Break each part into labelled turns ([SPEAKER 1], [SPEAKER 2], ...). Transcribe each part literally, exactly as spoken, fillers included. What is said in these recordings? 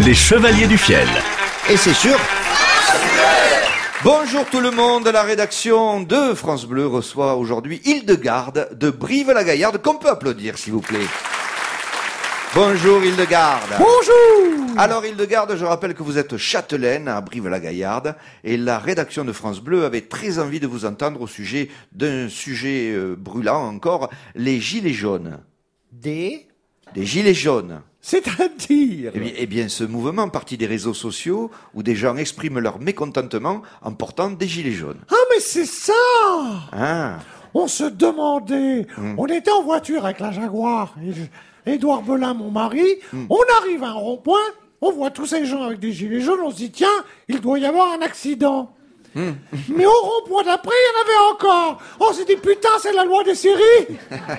[SPEAKER 1] Les Chevaliers du Fiel.
[SPEAKER 2] Et c'est sûr. Bonjour tout le monde, la rédaction de France Bleu reçoit aujourd'hui Hildegarde de Brive-la-Gaillarde, qu'on peut applaudir s'il vous plaît. Bonjour Hildegarde.
[SPEAKER 3] Bonjour.
[SPEAKER 2] Alors Hildegarde, je rappelle que vous êtes châtelaine à Brive-la-Gaillarde et la rédaction de France Bleu avait très envie de vous entendre au sujet d'un sujet euh, brûlant encore, les gilets jaunes.
[SPEAKER 3] Des
[SPEAKER 2] Des gilets jaunes.
[SPEAKER 3] C'est-à-dire
[SPEAKER 2] Eh bien, eh bien, ce mouvement parti des réseaux sociaux où des gens expriment leur mécontentement en portant des gilets jaunes.
[SPEAKER 3] Ah mais c'est ça.
[SPEAKER 2] Ah.
[SPEAKER 3] On se demandait,
[SPEAKER 2] Mm.
[SPEAKER 3] on était en voiture avec la Jaguar, et je- Édouard Belin, mon mari,
[SPEAKER 2] Mm.
[SPEAKER 3] on arrive à un rond-point, on voit tous ces gens avec des gilets jaunes, on se dit tiens, il doit y avoir un accident.
[SPEAKER 2] Mm.
[SPEAKER 3] Mais au rond-point d'après, il y en avait encore. On s'est dit putain, c'est la loi des séries.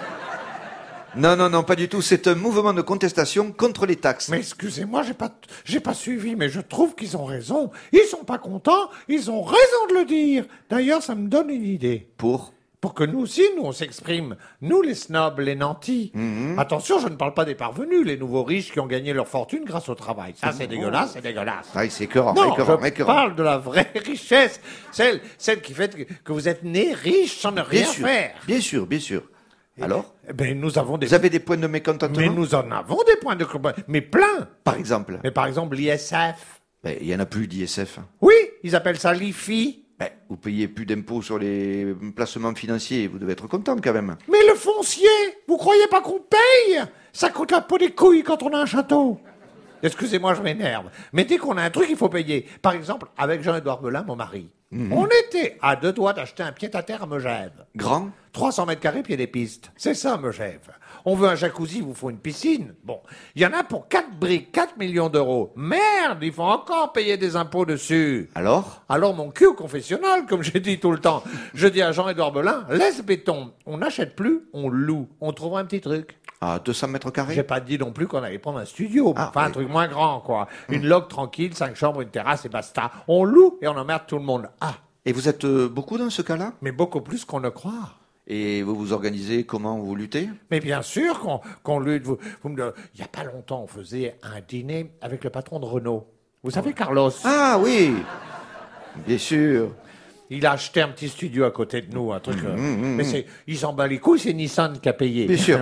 [SPEAKER 2] Non, non, non, pas du tout. C'est un mouvement de contestation contre les taxes.
[SPEAKER 3] Mais excusez-moi, j'ai pas, j'ai pas suivi, mais je trouve qu'ils ont raison. Ils sont pas contents, ils ont raison de le dire. D'ailleurs, ça me donne une idée.
[SPEAKER 2] Pour
[SPEAKER 3] Pour que nous aussi, nous, on s'exprime. Nous, les snobs, les nantis. Attention, je ne parle pas des parvenus, les nouveaux riches qui ont gagné leur fortune grâce au travail. Ça, c'est dégueulasse, c'est dégueulasse.
[SPEAKER 2] Ah, c'est écœurant,
[SPEAKER 3] Non,
[SPEAKER 2] écœurant,
[SPEAKER 3] je
[SPEAKER 2] écœurant.
[SPEAKER 3] parle de la vraie richesse. Celle, celle qui fait que, que vous êtes né riche sans ne rien
[SPEAKER 2] Bien sûr,
[SPEAKER 3] faire.
[SPEAKER 2] bien sûr, bien sûr. Alors,
[SPEAKER 3] Eh ben, nous avons des...
[SPEAKER 2] vous avez des points de mécontentement?
[SPEAKER 3] Mais nous en avons des points de combat. Mais plein.
[SPEAKER 2] Par exemple?
[SPEAKER 3] Mais par exemple, l'I S F.
[SPEAKER 2] Ben, il y en a plus d'I S F.
[SPEAKER 3] Oui, ils appellent ça l'I F I.
[SPEAKER 2] Ben, vous payez plus d'impôts sur les placements financiers, vous devez être content quand même.
[SPEAKER 3] Mais le foncier, vous croyez pas qu'on paye? Ça coûte la peau des couilles quand on a un château. Excusez-moi, je m'énerve. Mais dès qu'on a un truc, il faut payer. Par exemple, avec Jean-Édouard Belin, mon mari, on était à deux doigts d'acheter un pied-à-terre à Megève.
[SPEAKER 2] Grand?
[SPEAKER 3] trois cents mètres carrés, pied des pistes. C'est ça, Megève. On veut un jacuzzi, il vous faut une piscine. Bon, il y en a pour quatre briques, quatre millions d'euros. Merde, il faut encore payer des impôts dessus.
[SPEAKER 2] Alors?
[SPEAKER 3] Alors mon cul au confessionnal, comme j'ai dit tout le temps. Je dis à Jean-Édouard Belin, laisse béton. On n'achète plus, on loue. On trouvera un petit truc.
[SPEAKER 2] À deux cents mètres carrés?
[SPEAKER 3] J'ai pas dit non plus qu'on allait prendre un studio.
[SPEAKER 2] Ah,
[SPEAKER 3] enfin, un
[SPEAKER 2] oui.
[SPEAKER 3] truc moins grand, quoi. Une loge tranquille, cinq chambres, une terrasse et basta. On loue et on emmerde tout le monde. Ah,
[SPEAKER 2] Et vous êtes euh, beaucoup dans ce cas-là?
[SPEAKER 3] mais beaucoup plus qu'on ne croit.
[SPEAKER 2] Et vous vous organisez comment vous luttez?
[SPEAKER 3] Mais bien sûr qu'on qu'on lutte. Vous, vous me... Il y a pas longtemps, on faisait un dîner avec le patron de Renault. Vous savez, Carlos,
[SPEAKER 2] Ah oui! Bien sûr.
[SPEAKER 3] il a acheté un petit studio à côté de nous, un truc. euh, mais c'est, il s'en bat les couilles, c'est Nissan qui a payé.
[SPEAKER 2] Bien sûr.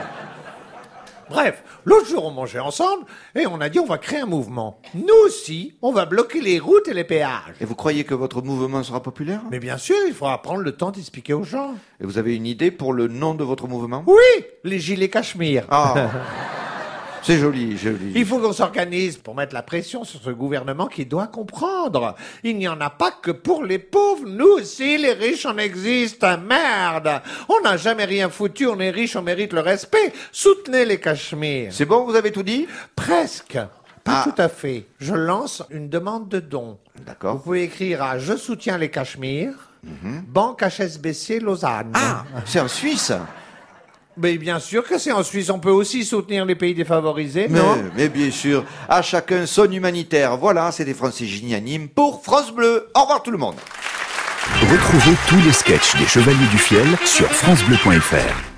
[SPEAKER 3] Bref, l'autre jour, on mangeait ensemble et on a dit on va créer un mouvement. Nous aussi, on va bloquer les routes et les péages.
[SPEAKER 2] Et vous croyez que votre mouvement sera populaire?
[SPEAKER 3] Mais bien sûr, il faudra prendre le temps d'expliquer aux gens.
[SPEAKER 2] Et vous avez une idée pour le nom de votre mouvement?
[SPEAKER 3] Oui, les gilets cachemire.
[SPEAKER 2] Ah! C'est joli, joli.
[SPEAKER 3] Il faut qu'on s'organise pour mettre la pression sur ce gouvernement qui doit comprendre. Il n'y en a pas que pour les pauvres. Nous aussi, les riches, on existe. Merde. On n'a jamais rien foutu. On est riche, on mérite le respect. Soutenez les Cachemires.
[SPEAKER 2] C'est bon, vous avez tout dit?
[SPEAKER 3] Presque. Pas
[SPEAKER 2] Ah.
[SPEAKER 3] tout à fait. Je lance une demande de don. Vous
[SPEAKER 2] D'accord.
[SPEAKER 3] pouvez écrire à Je soutiens les Cachemires, Banque H S B C Lausanne.
[SPEAKER 2] Ah! C'est en Suisse?
[SPEAKER 3] Mais bien sûr que c'est en Suisse. On peut aussi soutenir les pays défavorisés,
[SPEAKER 2] Mais,
[SPEAKER 3] non?
[SPEAKER 2] mais bien sûr, à chacun son humanitaire. Voilà, c'était Francis Gignanime pour France Bleu. Au revoir tout le monde.
[SPEAKER 1] Retrouvez tous les sketchs des Chevaliers du Fiel sur francebleu point fr.